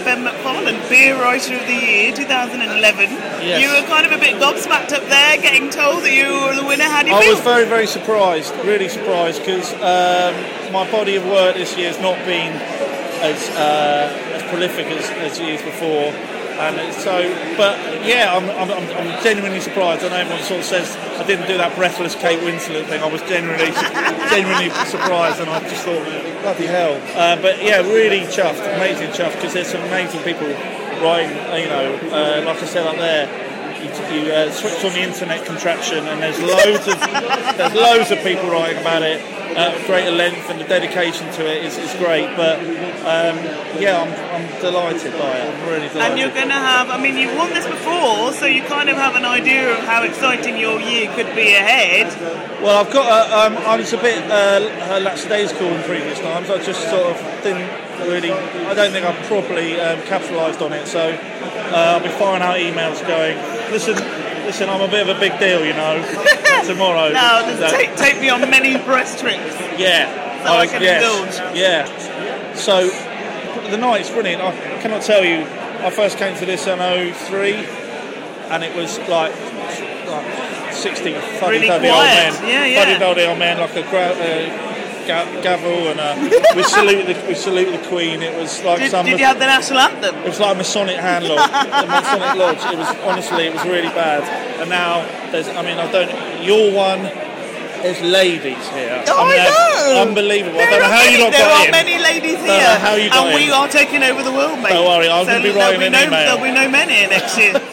Ben McFarlane, Beer Writer of the Year 2011. Yes. You were kind of a bit gobsmacked up there, getting told that you were the winner. How do you feel? I was very, very surprised, really surprised, because my body of work this year has not been as prolific as years before. And but yeah, I'm genuinely surprised. I know everyone sort of says I didn't do that breathless Kate Winslet thing. I was genuinely surprised, and I just thought, bloody hell. But yeah, really chuffed, amazing chuffed, because there's some amazing people writing. Like I said up there, you switch on the internet contraption, and there's loads of people writing about it. Greater length, and the dedication to it is great, but yeah, I'm delighted by it. I'm really delighted. And you're going to have, you've won this before, so you kind of have an idea of how exciting your year could be ahead. Well, I've got, I was a bit lackadaisical in previous times. I just sort of didn't really, I don't think I properly capitalised on it, so I'll be firing out emails going, listen, I'm a bit of a big deal, tomorrow. No, take me on many breast trips. Yeah. So I can indulge. Yeah. So, the night's brilliant. I cannot tell you, I first came to this in 2003, and it was like 60 really fuddy-duddy old men. Yeah. Fuddy-duddy old men, like a gavel, and we salute the Queen. It was like Did you have the national anthem? It was like a Masonic hand lodge. The Masonic lodge. It was honestly, it was really bad. And now you're one. There's ladies here. Oh, I know. Unbelievable. I don't know how you got in. There are many ladies here. How you got and we are taking over the world, mate. Don't worry, I'm going to be writing an email. There'll be no men here next year.